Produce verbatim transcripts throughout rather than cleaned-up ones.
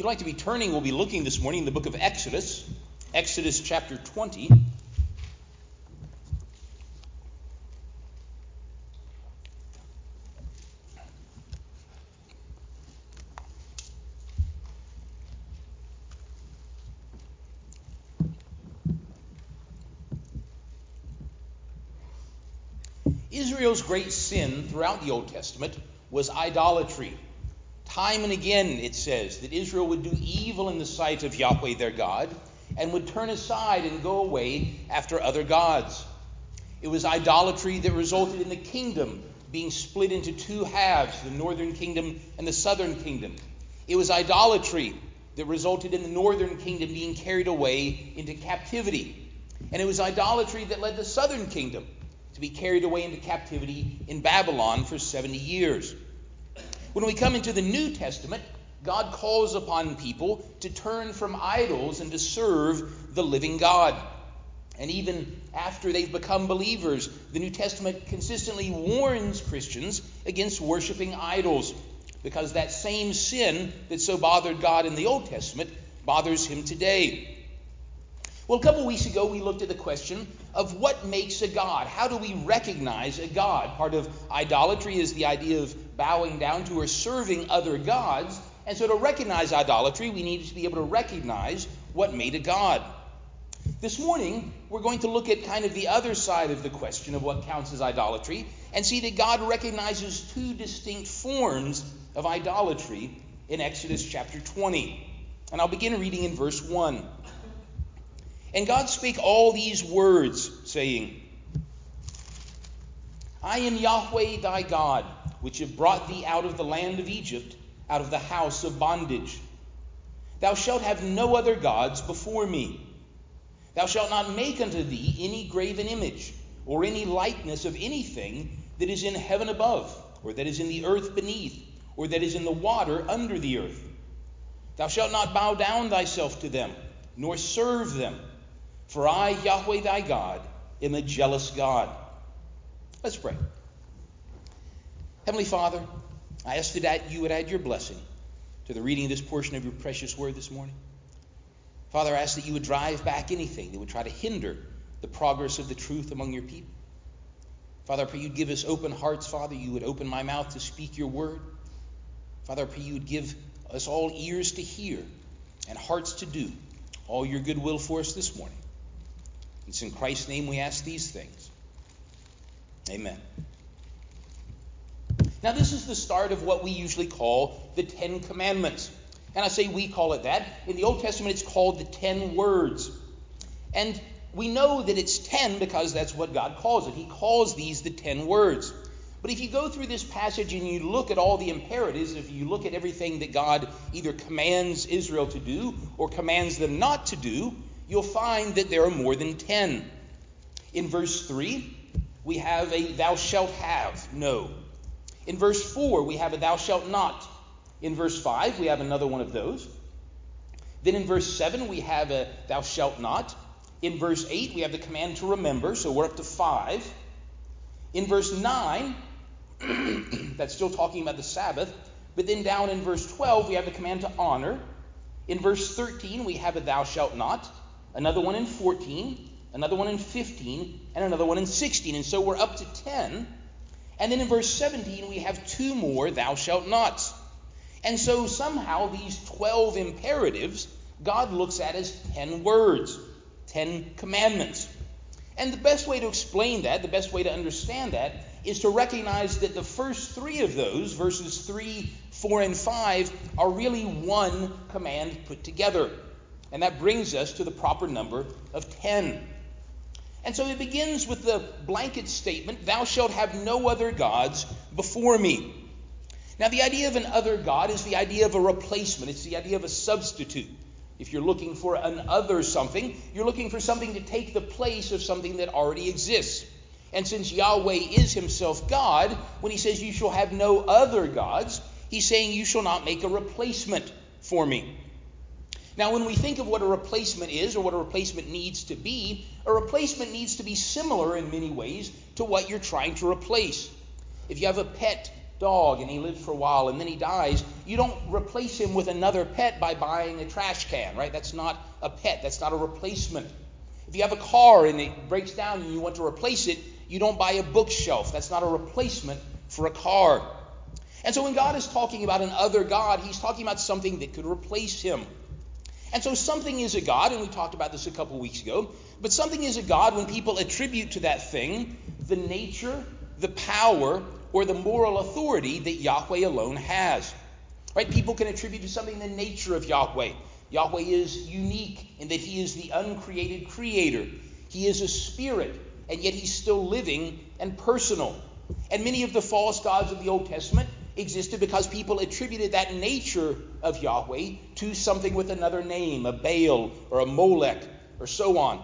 you'd like to be turning, we'll be looking this morning in the book of Exodus, Exodus chapter twenty. Israel's great sin throughout the Old Testament was idolatry. Time and again it says that Israel would do evil in the sight of Yahweh their God and would turn aside and go away after other gods. It was idolatry that resulted in the kingdom being split into two halves, the northern kingdom and the southern kingdom. It was idolatry that resulted in the northern kingdom being carried away into captivity. And it was idolatry that led the southern kingdom to be carried away into captivity in Babylon for seventy years. When we come into the New Testament, God calls upon people to turn from idols and to serve the living God. And even after they've become believers, the New Testament consistently warns Christians against worshiping idols, because that same sin that so bothered God in the Old Testament bothers him today. Well, a couple of weeks ago, we looked at the question of what makes a god. How do we recognize a god? Part of idolatry is the idea of bowing down to or serving other gods. And so to recognize idolatry, we need to be able to recognize what made a god. This morning, we're going to look at kind of the other side of the question of what counts as idolatry and see that God recognizes two distinct forms of idolatry in Exodus chapter twenty. And I'll begin reading in verse one. And God spake all these words, saying, I am Yahweh thy God, which have brought thee out of the land of Egypt, out of the house of bondage. Thou shalt have no other gods before me. Thou shalt not make unto thee any graven image, or any likeness of anything that is in heaven above, or that is in the earth beneath, or that is in the water under the earth. Thou shalt not bow down thyself to them, nor serve them. For I, Yahweh thy God, am a jealous God. Let's pray. Heavenly Father, I ask that you would add your blessing to the reading of this portion of your precious word this morning. Father, I ask that you would drive back anything that would try to hinder the progress of the truth among your people. Father, I pray you'd give us open hearts, Father. You would open my mouth to speak your word. Father, I pray you would give us all ears to hear and hearts to do all your good will for us this morning. It's in Christ's name we ask these things. Amen. Now, this is the start of what we usually call the Ten Commandments. And I say we call it that. In the Old Testament, it's called the Ten Words. And we know that it's ten because that's what God calls it. He calls these the Ten Words. But if you go through this passage and you look at all the imperatives, if you look at everything that God either commands Israel to do or commands them not to do, you'll find that there are more than ten. In verse three, we have a thou shalt have, no. In verse four, we have a thou shalt not. In verse five, we have another one of those. Then in verse seven, we have a thou shalt not. In verse eight, we have the command to remember, so we're up to five. In verse nine, that's still talking about the Sabbath. But then down in verse twelve, we have the command to honor. In verse thirteen, we have a thou shalt not. Another one in fourteen, another one in fifteen, and another one in sixteen. And so we're up to ten. And then in verse seventeen, we have two more thou shalt nots. And so somehow these twelve imperatives, God looks at as ten words, ten commandments. And the best way to explain that, the best way to understand that, is to recognize that the first three of those, verses three, four, and five, are really one command put together. And that brings us to the proper number of ten. And so it begins with the blanket statement, thou shalt have no other gods before me. Now the idea of an other god is the idea of a replacement. It's the idea of a substitute. If you're looking for an other something, you're looking for something to take the place of something that already exists. And since Yahweh is himself God, when he says you shall have no other gods, he's saying you shall not make a replacement for me. Now, when we think of what a replacement is or what a replacement needs to be, a replacement needs to be similar in many ways to what you're trying to replace. If you have a pet dog and he lives for a while and then he dies, you don't replace him with another pet by buying a trash can, right? That's not a pet. That's not a replacement. If you have a car and it breaks down and you want to replace it, you don't buy a bookshelf. That's not a replacement for a car. And so when God is talking about an other God, he's talking about something that could replace him. And so something is a God, and we talked about this a couple weeks ago, but something is a God when people attribute to that thing the nature, the power, or the moral authority that Yahweh alone has. Right? People can attribute to something the nature of Yahweh. Yahweh is unique in that he is the uncreated creator. He is a spirit, and yet he's still living and personal. And many of the false gods of the Old Testament existed because people attributed that nature of Yahweh to something with another name, a Baal or a Molech or so on.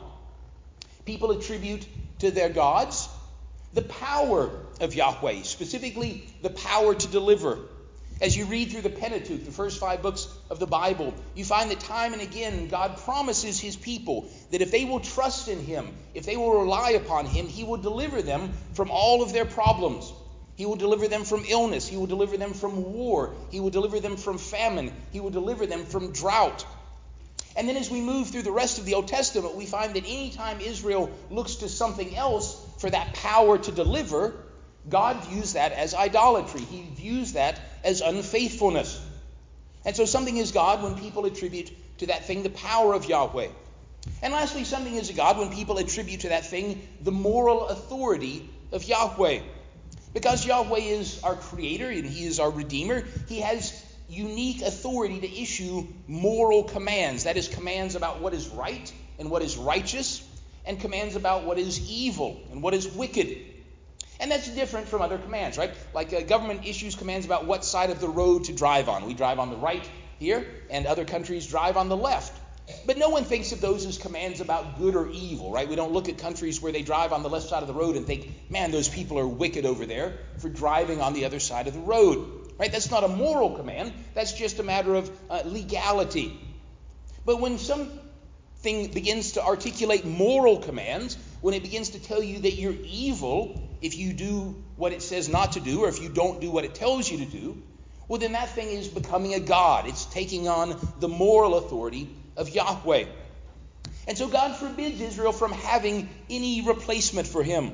People attribute to their gods the power of Yahweh, specifically the power to deliver. As you read through the Pentateuch, the first five books of the Bible, you find that time and again God promises his people that if they will trust in him, if they will rely upon him, he will deliver them from all of their problems. He will deliver them from illness. He will deliver them from war. He will deliver them from famine. He will deliver them from drought. And then as we move through the rest of the Old Testament, we find that anytime Israel looks to something else for that power to deliver, God views that as idolatry. He views that as unfaithfulness. And so something is God when people attribute to that thing the power of Yahweh. And lastly, something is a God when people attribute to that thing the moral authority of Yahweh. Because Yahweh is our creator and he is our redeemer, he has unique authority to issue moral commands. That is, commands about what is right and what is righteous, and commands about what is evil and what is wicked. And that's different from other commands, right? Like uh, government issues commands about what side of the road to drive on. We drive on the right here, and other countries drive on the left. But no one thinks of those as commands about good or evil, right? We don't look at countries where they drive on the left side of the road and think, man, those people are wicked over there for driving on the other side of the road, right? That's not a moral command. That's just a matter of uh, legality. But when something begins to articulate moral commands, when it begins to tell you that you're evil if you do what it says not to do, or if you don't do what it tells you to do, well, then that thing is becoming a god. It's taking on the moral authority of Yahweh. And so God forbids Israel from having any replacement for him.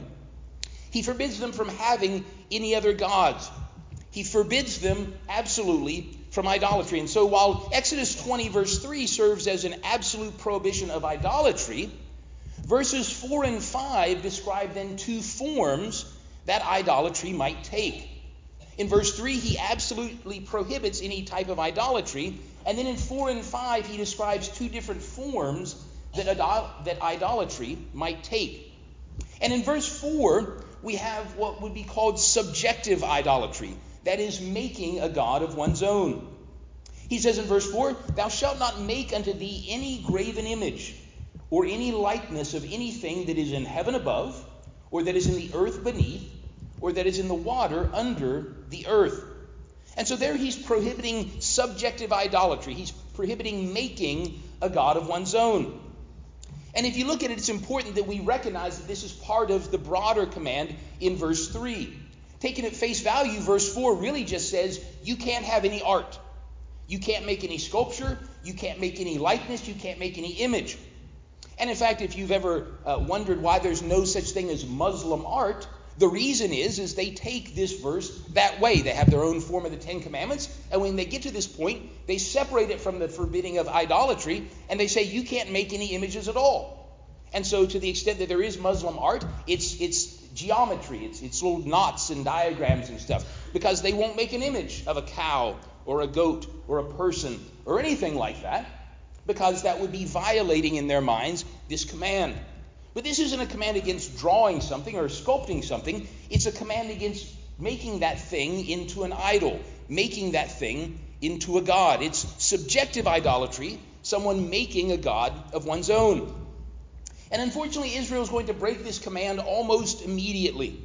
He forbids them from having any other gods. He forbids them absolutely from idolatry. And so while Exodus twenty verse three serves as an absolute prohibition of idolatry, verses four and five describe then two forms that idolatry might take. In verse three, he absolutely prohibits any type of idolatry. And then in four and five, he describes two different forms that, idol- that idolatry might take. And in verse four, we have what would be called subjective idolatry. That is, making a god of one's own. He says in verse four, "Thou shalt not make unto thee any graven image, or any likeness of anything that is in heaven above, or that is in the earth beneath, or that is in the water under the earth." And so there he's prohibiting subjective idolatry. He's prohibiting making a god of one's own. And if you look at it, it's important that we recognize that this is part of the broader command in verse three. Taken at face value, verse four really just says you can't have any art. You can't make any sculpture. You can't make any likeness. You can't make any image. And in fact, if you've ever uh, wondered why there's no such thing as Muslim art, the reason is, is they take this verse that way. They have their own form of the Ten Commandments, and when they get to this point, they separate it from the forbidding of idolatry, and they say you can't make any images at all. And so to the extent that there is Muslim art, it's it's geometry, it's, it's little knots and diagrams and stuff, because they won't make an image of a cow or a goat or a person or anything like that, because that would be violating in their minds this command. But this isn't a command against drawing something or sculpting something. It's a command against making that thing into an idol, making that thing into a god. It's subjective idolatry, someone making a god of one's own. And unfortunately, Israel is going to break this command almost immediately.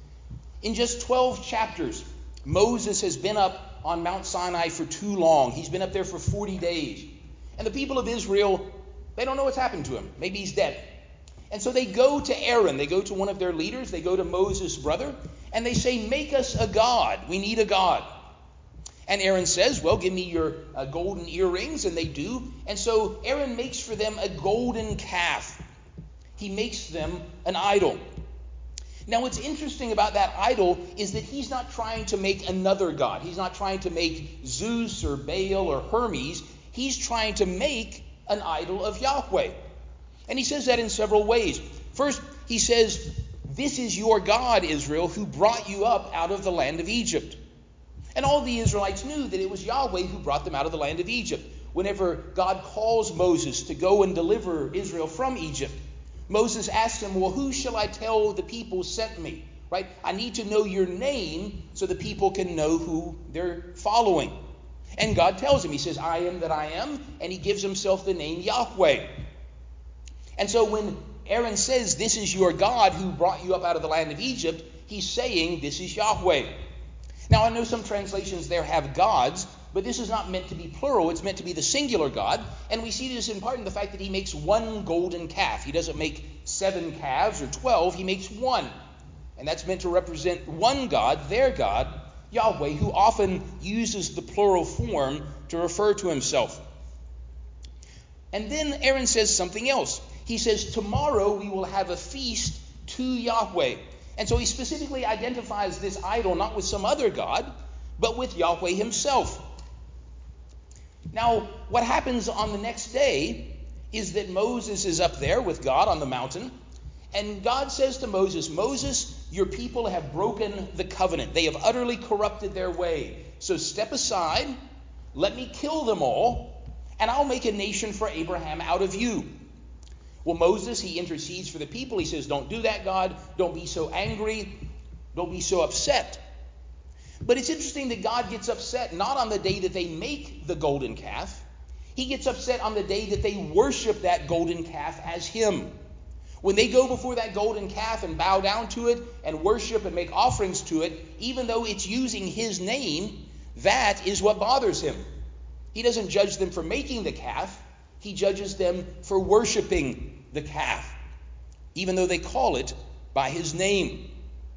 In just twelve chapters, Moses has been up on Mount Sinai for too long. He's been up there for forty days. And the people of Israel, they don't know what's happened to him. Maybe he's dead. And so they go to Aaron, they go to one of their leaders, they go to Moses' brother, and they say, make us a god. We need a god. And Aaron says, well, give me your uh, golden earrings, and they do. And so Aaron makes for them a golden calf. He makes them an idol. Now, what's interesting about that idol is that he's not trying to make another god. He's not trying to make Zeus or Baal or Hermes. He's trying to make an idol of Yahweh. And he says that in several ways. First, he says, this is your God, Israel, who brought you up out of the land of Egypt. And all the Israelites knew that it was Yahweh who brought them out of the land of Egypt. Whenever God calls Moses to go and deliver Israel from Egypt, Moses asks him, well, who shall I tell the people sent me? Right? I need to know your name so the people can know who they're following. And God tells him, he says, I am that I am, and he gives himself the name Yahweh. And so when Aaron says, this is your God who brought you up out of the land of Egypt, he's saying, this is Yahweh. Now, I know some translations there have gods, but this is not meant to be plural. It's meant to be the singular God. And we see this in part in the fact that he makes one golden calf. He doesn't make seven calves or twelve. He makes one. And that's meant to represent one God, their God, Yahweh, who often uses the plural form to refer to himself. And then Aaron says something else. He says, tomorrow we will have a feast to Yahweh. And so he specifically identifies this idol not with some other god, but with Yahweh himself. Now, what happens on the next day is that Moses is up there with God on the mountain, and God says to Moses, Moses, your people have broken the covenant. They have utterly corrupted their way. So step aside, let me kill them all, and I'll make a nation for Abraham out of you. Well, Moses, he intercedes for the people. He says, don't do that, God. Don't be so angry. Don't be so upset. But it's interesting that God gets upset not on the day that they make the golden calf. He gets upset on the day that they worship that golden calf as him. When they go before that golden calf and bow down to it and worship and make offerings to it, even though it's using his name, that is what bothers him. He doesn't judge them for making the calf. He judges them for worshiping the calf, even though they call it by his name.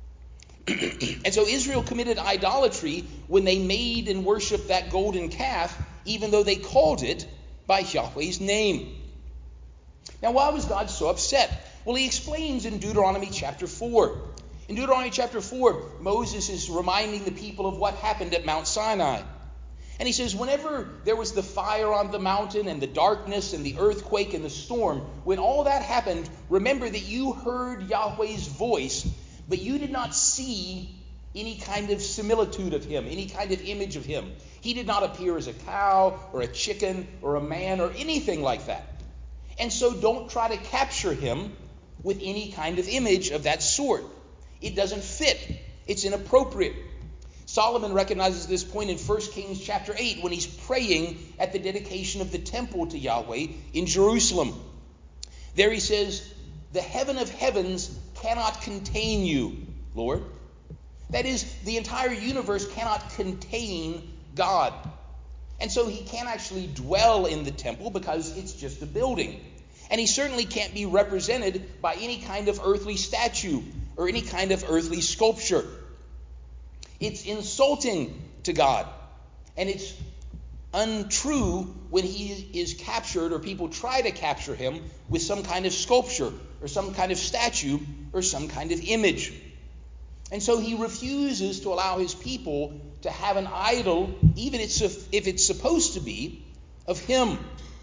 And so Israel committed idolatry when they made and worshipped that golden calf, even though they called it by Yahweh's name. Now, why was God so upset? Well, he explains in Deuteronomy chapter four. In Deuteronomy chapter four, Moses is reminding the people of what happened at Mount Sinai. And he says, whenever there was the fire on the mountain and the darkness and the earthquake and the storm, when all that happened, remember that you heard Yahweh's voice, but you did not see any kind of similitude of him, any kind of image of him. He did not appear as a cow or a chicken or a man or anything like that. And so don't try to capture him with any kind of image of that sort. It doesn't fit. It's inappropriate. Solomon recognizes this point in First Kings chapter eight when he's praying at the dedication of the temple to Yahweh in Jerusalem. There he says, the heaven of heavens cannot contain you, Lord. That is, the entire universe cannot contain God. And so he can't actually dwell in the temple because it's just a building. And he certainly can't be represented by any kind of earthly statue or any kind of earthly sculpture. It's insulting to God. And it's untrue when he is captured or people try to capture him with some kind of sculpture or some kind of statue or some kind of image. And so he refuses to allow his people to have an idol, even if it's supposed to be, of him.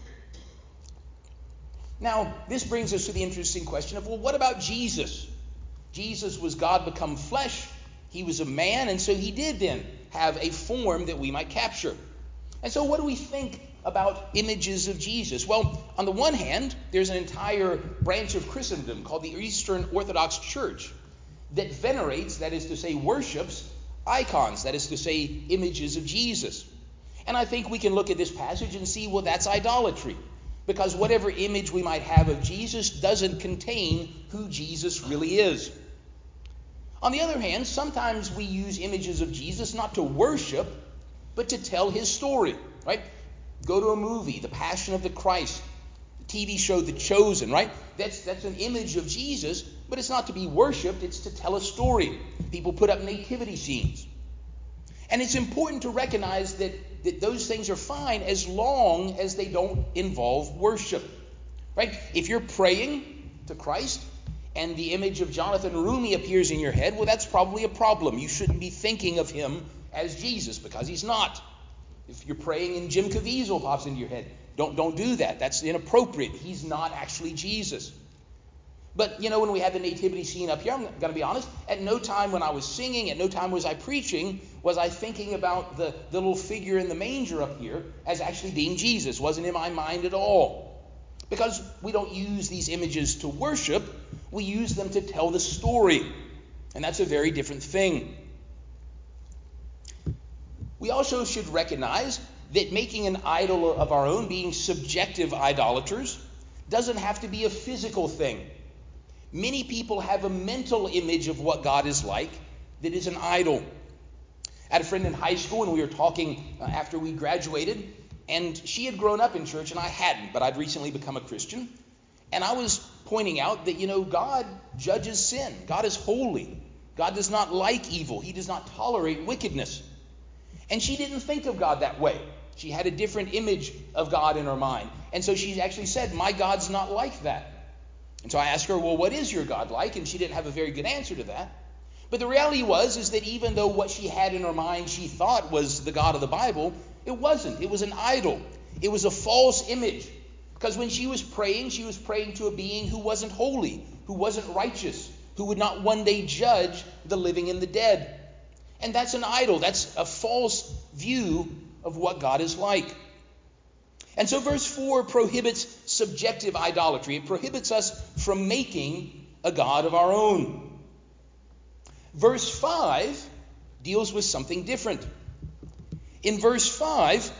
Now, this brings us to the interesting question of, well, what about Jesus? Jesus was God become flesh. He was a man, and so he did then have a form that we might capture. And so what do we think about images of Jesus? Well, on the one hand, there's an entire branch of Christendom called the Eastern Orthodox Church that venerates, that is to say, worships icons, that is to say, images of Jesus. And I think we can look at this passage and see, well, that's idolatry. Because whatever image we might have of Jesus doesn't contain who Jesus really is. On the other hand, sometimes we use images of Jesus not to worship, but to tell his story, right? Go to a movie, The Passion of the Christ. T V show The Chosen, right? That's that's an image of Jesus, but it's not to be worshipped, it's to tell a story. People put up nativity scenes. And it's important to recognize that, that those things are fine as long as they don't involve worship. Right? If you're praying to Christ and the image of Jonathan Rumi appears in your head, well, that's probably a problem. You shouldn't be thinking of him as Jesus, because he's not. If you're praying and Jim Caviezel pops into your head, don't, don't do that. That's inappropriate. He's not actually Jesus. But, you know, when we had the nativity scene up here, I'm going to be honest, at no time when I was singing, at no time was I preaching, was I thinking about the, the little figure in the manger up here as actually being Jesus. Wasn't in my mind at all. Because we don't use these images to worship, we use them to tell the story. And that's a very different thing. We also should recognize that making an idol of our own, being subjective idolaters, doesn't have to be a physical thing. Many people have a mental image of what God is like that is an idol. I had a friend in high school, and we were talking uh, after we graduated, and she had grown up in church, and I hadn't, but I'd recently become a Christian. And I was pointing out that, you know, God judges sin. God is holy. God does not like evil. He does not tolerate wickedness. And she didn't think of God that way. She had a different image of God in her mind. And so she actually said, my God's not like that. And so I asked her, well, what is your God like? And she didn't have a very good answer to that. But the reality was is that even though what she had in her mind she thought was the God of the Bible, it wasn't. It was an idol. It was a false image. Because when she was praying, she was praying to a being who wasn't holy, who wasn't righteous, who would not one day judge the living and the dead. And that's an idol. That's a false view of what God is like. And so verse four prohibits subjective idolatry. It prohibits us from making a God of our own. Verse five deals with something different. In verse five,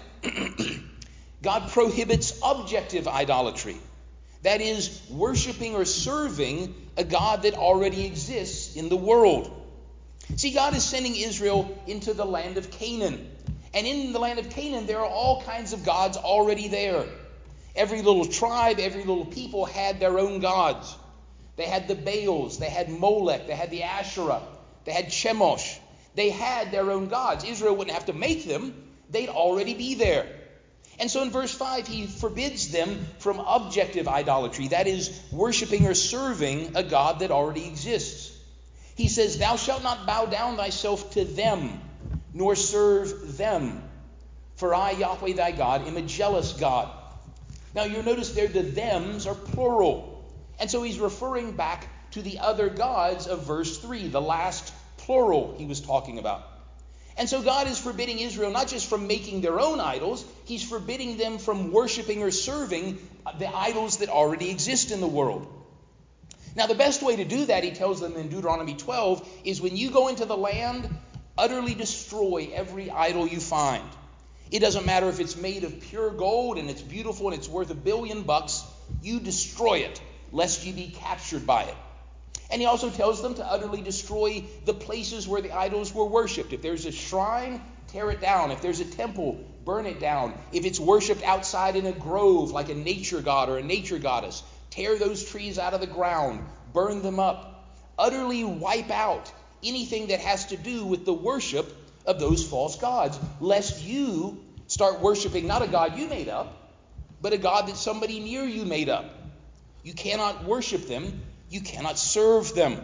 God prohibits objective idolatry. That is, worshiping or serving a God that already exists in the world. See, God is sending Israel into the land of Canaan. And in the land of Canaan, there are all kinds of gods already there. Every little tribe, every little people had their own gods. They had the Baals, they had Molech, they had the Asherah, they had Chemosh. They had their own gods. Israel wouldn't have to make them. They'd already be there. And so in verse five, he forbids them from objective idolatry. That is, worshiping or serving a God that already exists. He says, thou shalt not bow down thyself to them, nor serve them. For I, Yahweh thy God, am a jealous God. Now you'll notice there the thems are plural. And so he's referring back to the other gods of verse three, the last plural he was talking about. And so God is forbidding Israel not just from making their own idols, he's forbidding them from worshiping or serving the idols that already exist in the world. Now the best way to do that, he tells them in Deuteronomy twelve, is when you go into the land, utterly destroy every idol you find. It doesn't matter if it's made of pure gold and it's beautiful and it's worth a billion bucks. You destroy it, lest you be captured by it. And he also tells them to utterly destroy the places where the idols were worshipped. If there's a shrine, tear it down. If there's a temple, burn it down. If it's worshipped outside in a grove like a nature god or a nature goddess, tear those trees out of the ground, burn them up. Utterly wipe out anything that has to do with the worship of those false gods, lest you start worshiping not a God you made up, but a God that somebody near you made up. You cannot worship them. You cannot serve them.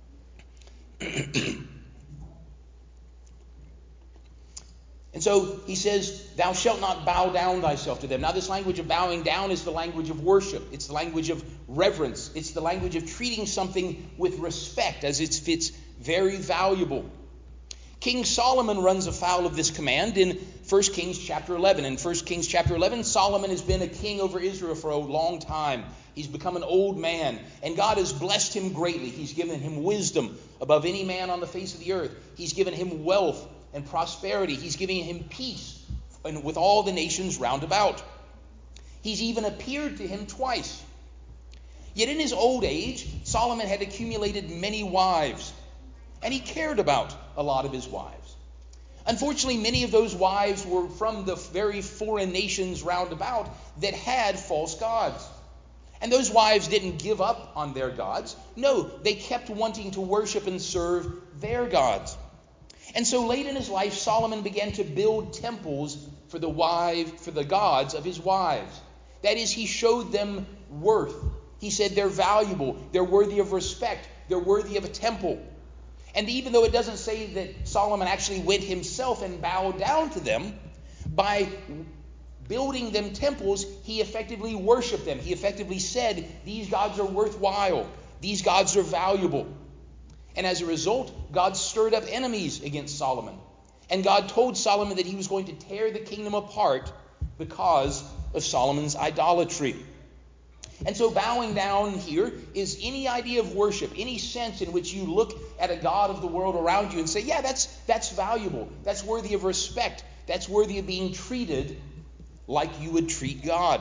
And so he says, thou shalt not bow down thyself to them. Now this language of bowing down is the language of worship. It's the language of reverence. It's the language of treating something with respect as if it's very valuable. King Solomon runs afoul of this command in First Kings chapter eleven. In First Kings chapter eleven, Solomon has been a king over Israel for a long time. He's become an old man, and God has blessed him greatly. He's given him wisdom above any man on the face of the earth. He's given him wealth and prosperity. He's giving him peace and with all the nations round about. He's even appeared to him twice. Yet in his old age, Solomon had accumulated many wives, and he cared about a lot of his wives. Unfortunately, many of those wives were from the very foreign nations round about that had false gods. And those wives didn't give up on their gods. No, they kept wanting to worship and serve their gods. And so late in his life, Solomon began to build temples for the wife, for the gods of his wives. That is, he showed them worth. He said they're valuable, they're worthy of respect, they're worthy of a temple. And even though it doesn't say that Solomon actually went himself and bowed down to them, by building them temples, he effectively worshiped them. He effectively said, these gods are worthwhile. These gods are valuable. And as a result, God stirred up enemies against Solomon. And God told Solomon that he was going to tear the kingdom apart because of Solomon's idolatry. And so bowing down here is any idea of worship, any sense in which you look at a god of the world around you and say, yeah, that's, that's valuable. That's worthy of respect. That's worthy of being treated like you would treat God.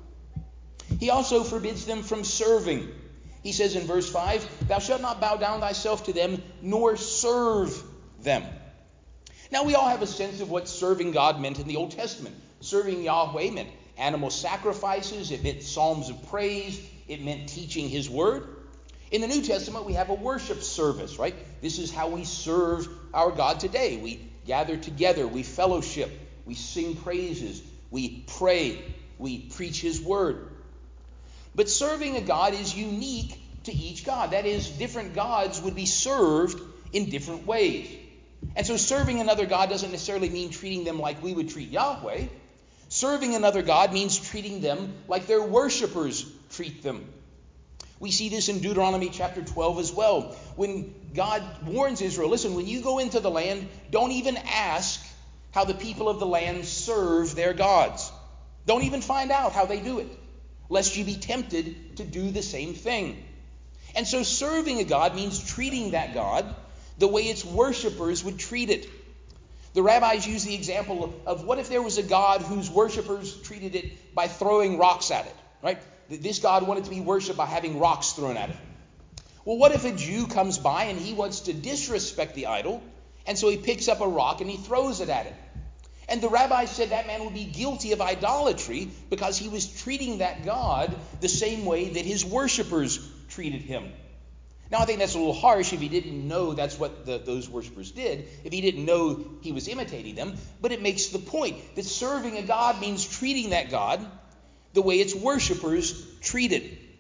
He also forbids them from serving. He says in verse five, thou shalt not bow down thyself to them, nor serve them. Now we all have a sense of what serving God meant in the Old Testament. Serving Yahweh meant animal sacrifices, it meant psalms of praise, it meant teaching his word. In the New Testament, we have a worship service, right? This is how we serve our God today. We gather together, we fellowship, we sing praises, we pray, we preach his word. But serving a God is unique to each God. That is, different gods would be served in different ways. And so serving another God doesn't necessarily mean treating them like we would treat Yahweh. Serving another God means treating them like their worshipers treat them. We see this in Deuteronomy chapter twelve as well. When God warns Israel, listen, when you go into the land, don't even ask how the people of the land serve their gods. Don't even find out how they do it, lest you be tempted to do the same thing. And so serving a God means treating that God the way its worshipers would treat it. The rabbis use the example of, of what if there was a God whose worshipers treated it by throwing rocks at it, right? This God wanted to be worshipped by having rocks thrown at it. Well, what if a Jew comes by and he wants to disrespect the idol, and so he picks up a rock and he throws it at it? And the rabbi said that man would be guilty of idolatry because he was treating that God the same way that his worshipers treated him. Now, I think that's a little harsh if he didn't know that's what the, those worshipers did, if he didn't know he was imitating them, but it makes the point that serving a God means treating that God the way its worshipers treat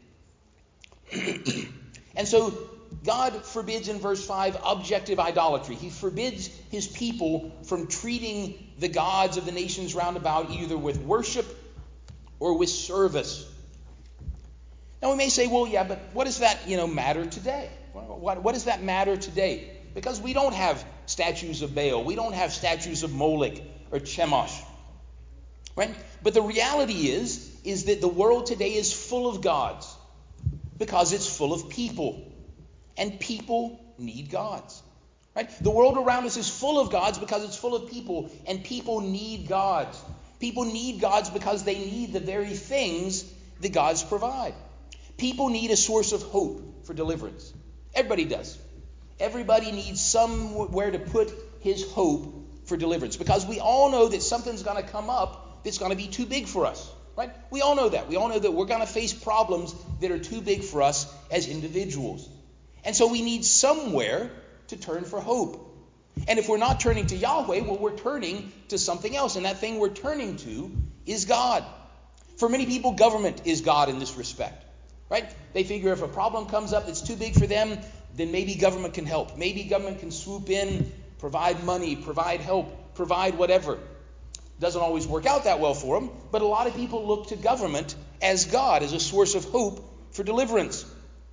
it. And so God forbids in verse five objective idolatry. He forbids his people from treating the gods of the nations round about either with worship or with service. Now we may say, well, yeah, but what does that, you know, matter today? What, what does that matter today? Because we don't have statues of Baal. We don't have statues of Molech or Chemosh. Right? But the reality is, is that the world today is full of gods because it's full of people. And people need gods. Right? The world around us is full of gods because it's full of people, and people need gods. People need gods because they need the very things that gods provide. People need a source of hope for deliverance. Everybody does. Everybody needs somewhere to put his hope for deliverance, because we all know that something's going to come up that's going to be too big for us. Right? We all know that. We all know that we're going to face problems that are too big for us as individuals. And so we need somewhere to turn for hope. And if we're not turning to Yahweh, well, we're turning to something else. And that thing we're turning to is God. For many people, government is God in this respect. Right? They figure if a problem comes up that's too big for them, then maybe government can help. Maybe government can swoop in, provide money, provide help, provide whatever. Doesn't always work out that well for them, but a lot of people look to government as God, as a source of hope for deliverance.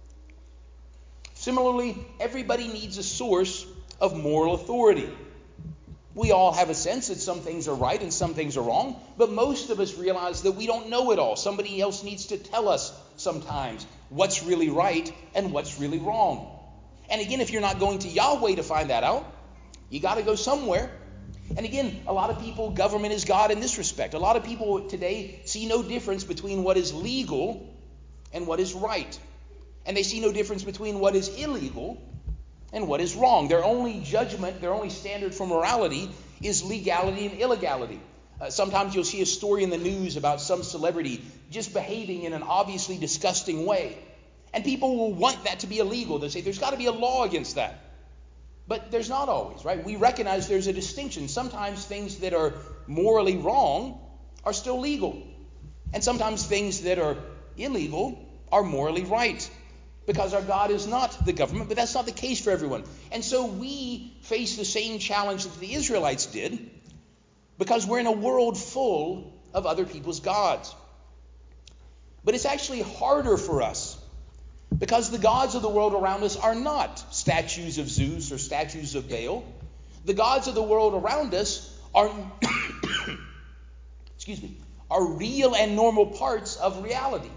Similarly, everybody needs a source of moral authority. We all have a sense that some things are right and some things are wrong, but most of us realize that we don't know it all. Somebody else needs to tell us sometimes what's really right and what's really wrong. And again, if you're not going to Yahweh to find that out, you got to go somewhere. And again, a lot of people, government is God in this respect. A lot of people today see no difference between what is legal and what is right. And they see no difference between what is illegal and what is wrong. Their only judgment, their only standard for morality is legality and illegality. Uh, sometimes you'll see a story in the news about some celebrity just behaving in an obviously disgusting way. And people will want that to be illegal. They'll say there's got to be a law against that. But there's not always, right? We recognize there's a distinction. Sometimes things that are morally wrong are still legal. And sometimes things that are illegal are morally right. Because our God is not the government, but that's not the case for everyone. And so we face the same challenge that the Israelites did, because we're in a world full of other people's gods. But it's actually harder for us, because the gods of the world around us are not statues of Zeus or statues of Baal. The gods of the world around us are, excuse me, are real and normal parts of reality.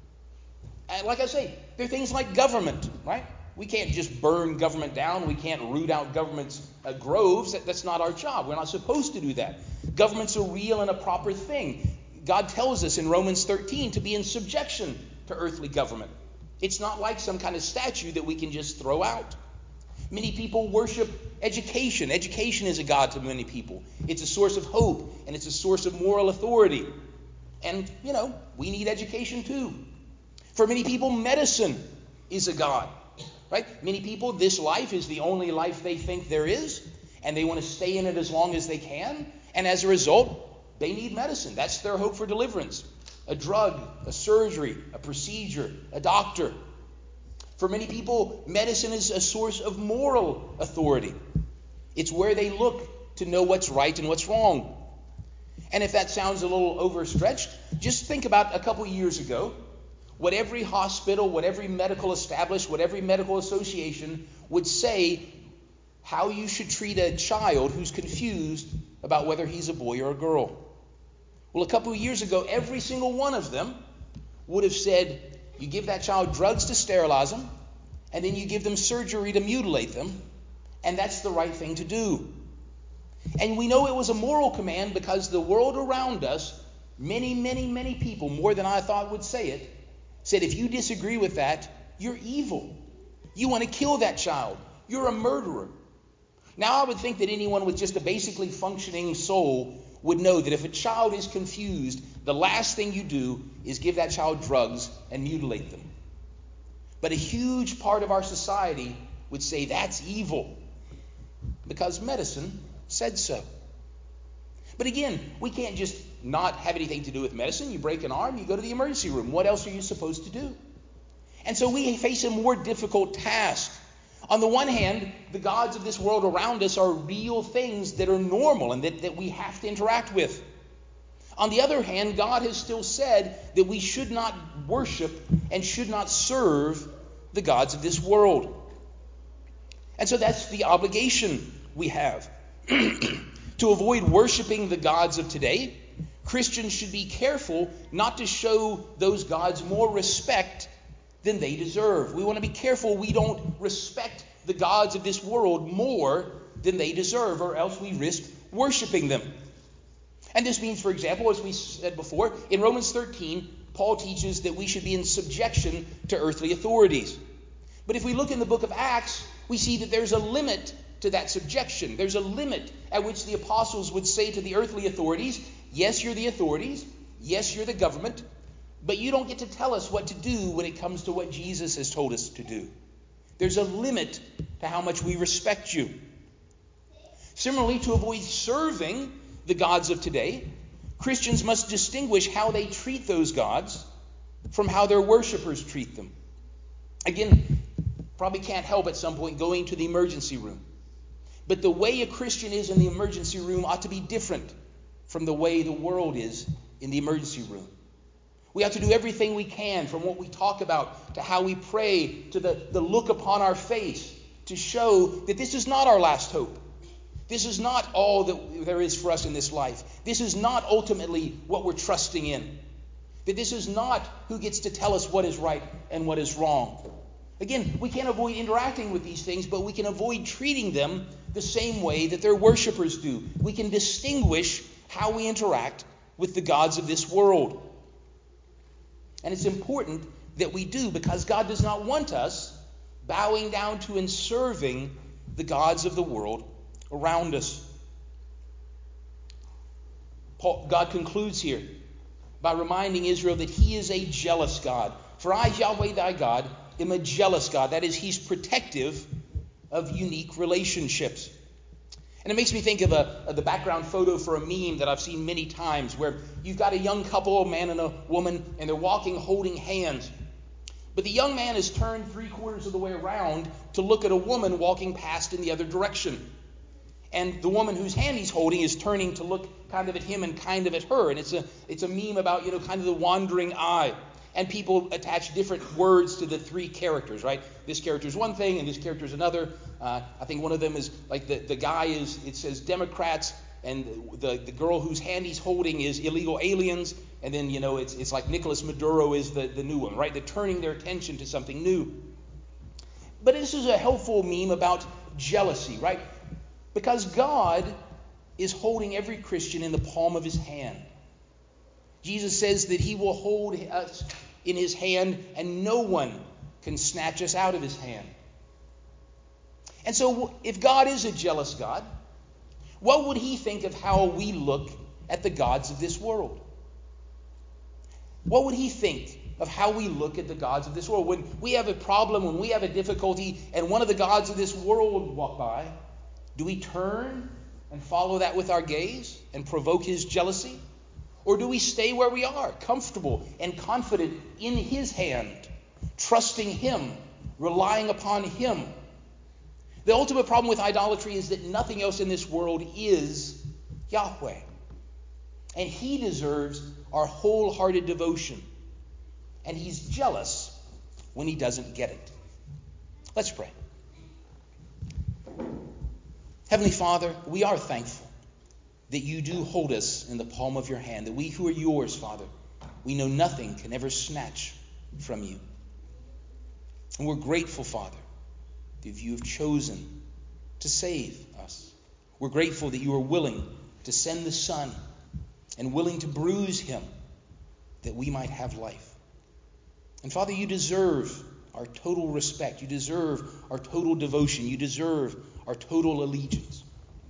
And like I say, they're things like government, right? We can't just burn government down. We can't root out government's uh, groves. That, that's not our job. We're not supposed to do that. Government's a real and a proper thing. God tells us in Romans thirteen to be in subjection to earthly government. It's not like some kind of statue that we can just throw out. Many people worship education. Education is a god to many people. It's a source of hope, and it's a source of moral authority. And, you know, we need education too. For many people, medicine is a god, right? Many people, this life is the only life they think there is, and they want to stay in it as long as they can. And as a result, they need medicine. That's their hope for deliverance. A drug, a surgery, a procedure, a doctor. For many people, medicine is a source of moral authority. It's where they look to know what's right and what's wrong. And if that sounds a little overstretched, just think about a couple years ago, what every hospital, what every medical establishment, what every medical association would say how you should treat a child who's confused about whether he's a boy or a girl. Well, a couple of years ago, every single one of them would have said, you give that child drugs to sterilize them, and then you give them surgery to mutilate them, and that's the right thing to do. And we know it was a moral command because the world around us, many, many, many people, more than I thought would say it, said if you disagree with that, you're evil. You want to kill that child. You're a murderer. Now, I would think that anyone with just a basically functioning soul would know that if a child is confused, the last thing you do is give that child drugs and mutilate them. But a huge part of our society would say that's evil because medicine said so. But again, we can't just not have anything to do with medicine. You break an arm, you go to the emergency room. What else are you supposed to do? And so we face a more difficult task. On the one hand, the gods of this world around us are real things that are normal and that, that we have to interact with. On the other hand, God has still said that we should not worship and should not serve the gods of this world. And so that's the obligation we have. To avoid worshiping the gods of today, Christians should be careful not to show those gods more respect than they deserve. We want to be careful we don't respect the gods of this world more than they deserve, or else we risk worshiping them. And this means, for example, as we said before, in Romans thirteen, Paul teaches that we should be in subjection to earthly authorities. But if we look in the book of Acts, we see that there's a limit to that subjection. There's a limit at which the apostles would say to the earthly authorities, yes, you're the authorities, yes, you're the government, but you don't get to tell us what to do when it comes to what Jesus has told us to do. There's a limit to how much we respect you. Similarly, to avoid serving the gods of today, Christians must distinguish how they treat those gods from how their worshipers treat them. Again, probably can't help at some point going to the emergency room. But the way a Christian is in the emergency room ought to be different from the way the world is in the emergency room. We have to do everything we can, from what we talk about to how we pray to the, the look upon our face, to show that this is not our last hope. This is not all that there is for us in this life. This is not ultimately what we're trusting in. That this is not who gets to tell us what is right and what is wrong. Again, we can't avoid interacting with these things, but we can avoid treating them the same way that their worshipers do. We can distinguish how we interact with the gods of this world. And it's important that we do, because God does not want us bowing down to and serving the gods of the world around us. Paul, God concludes here by reminding Israel that he is a jealous God. For I, Yahweh thy God, am a jealous God. That is, he's protective of unique relationships. And it makes me think of, a, of the background photo for a meme that I've seen many times, where you've got a young couple, a man and a woman, and they're walking holding hands. But the young man is turned three quarters of the way around to look at a woman walking past in the other direction. And the woman whose hand he's holding is turning to look kind of at him and kind of at her. And it's a it's a meme about, you know, kind of the wandering eye. And people attach different words to the three characters, right? This character is one thing and this character is another. Uh, I think one of them is like the, the guy is, it says Democrats, and the, the girl whose hand he's holding is illegal aliens. And then, you know, it's it's like Nicolas Maduro is the, the new one, right? They're turning their attention to something new. But this is a helpful meme about jealousy, right? Because God is holding every Christian in the palm of his hand. Jesus says that he will hold us in his hand and no one can snatch us out of his hand. And so if God is a jealous God, what would he think of how we look at the gods of this world? What would he think of how we look at the gods of this world? When we have a problem, when we have a difficulty, and one of the gods of this world walk by, do we turn and follow that with our gaze and provoke his jealousy? Or do we stay where we are, comfortable and confident in his hand, trusting him, relying upon him? The ultimate problem with idolatry is that nothing else in this world is Yahweh. And he deserves our wholehearted devotion. And he's jealous when he doesn't get it. Let's pray. Heavenly Father, we are thankful that you do hold us in the palm of your hand, that we who are yours, Father, we know nothing can ever snatch from you. And we're grateful, Father, that you have chosen to save us. We're grateful that you are willing to send the Son and willing to bruise him that we might have life. And Father, you deserve our total respect. You deserve our total devotion. You deserve our total allegiance.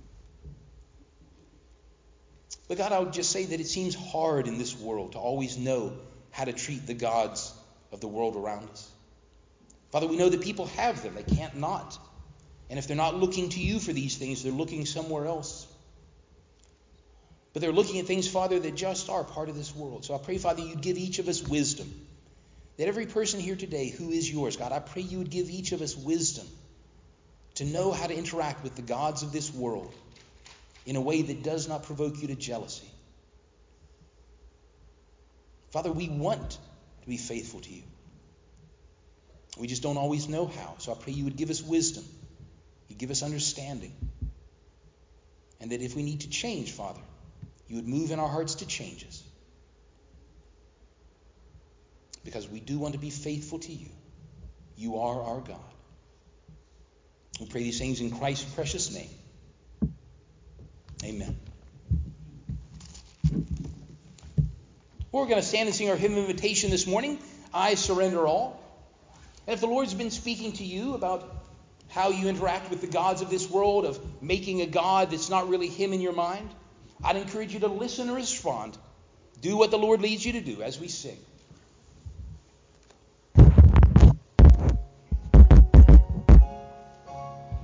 But God, I would just say that it seems hard in this world to always know how to treat the gods of the world around us. Father, we know that people have them. They can't not. And if they're not looking to you for these things, they're looking somewhere else. But they're looking at things, Father, that just are part of this world. So I pray, Father, you'd give each of us wisdom. That every person here today who is yours, God, I pray you would give each of us wisdom to know how to interact with the gods of this world in a way that does not provoke you to jealousy. Father, we want to be faithful to you. We just don't always know how. So I pray you would give us wisdom. You'd give us understanding. And that if we need to change, Father, you would move in our hearts to change us. Because we do want to be faithful to you. You are our God. We pray these things in Christ's precious name. Amen. We're going to stand and sing our hymn of invitation this morning, I Surrender All. And if the Lord's been speaking to you about how you interact with the gods of this world, of making a God that's not really him in your mind, I'd encourage you to listen and respond. Do what the Lord leads you to do as we sing.